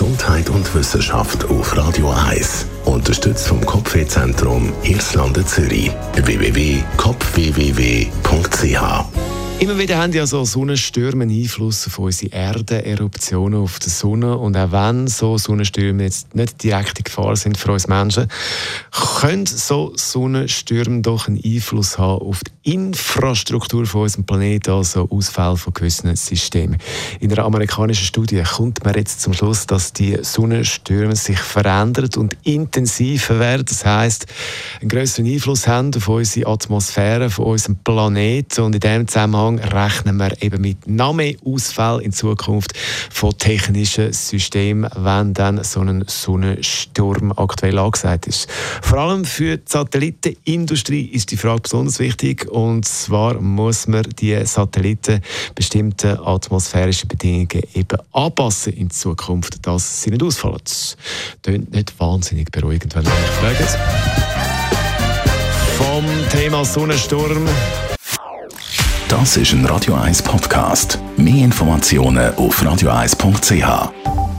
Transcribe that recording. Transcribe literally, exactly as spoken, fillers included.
Gesundheit und Wissenschaft auf Radio eins. Unterstützt vom Kopfwehzentrum Irlande Zürich. w w w punkt kopf w w w punkt c h. Immer wieder haben ja so Sonnenstürme einen Einfluss auf unsere Erde, Eruptionen auf der Sonne. Und auch wenn so Sonnenstürme jetzt nicht direkte Gefahr sind für uns Menschen, können so Sonnenstürme doch einen Einfluss haben auf die Infrastruktur von unserem Planeten, also Ausfall von gewissen Systemen. In einer amerikanischen Studie kommt man jetzt zum Schluss, dass die Sonnenstürme sich verändern und intensiver werden. Das heisst, einen grösseren Einfluss haben auf unsere Atmosphäre von unserem Planeten. Und in diesem Zusammenhang rechnen wir eben mit noch mehr Ausfällen in Zukunft von technischen Systemen, wenn dann so ein Sonnensturm aktuell angesagt ist. Vor allem für die Satellitenindustrie ist die Frage besonders wichtig, und zwar muss man die Satelliten bestimmten atmosphärischen Bedingungen eben anpassen in Zukunft, dass sie nicht ausfallen. Das klingt nicht wahnsinnig beruhigend, wenn ihr mich fragt. Vom Thema Sonnensturm. Das ist ein Radio eins Podcast. Mehr Informationen auf radio eins punkt c h.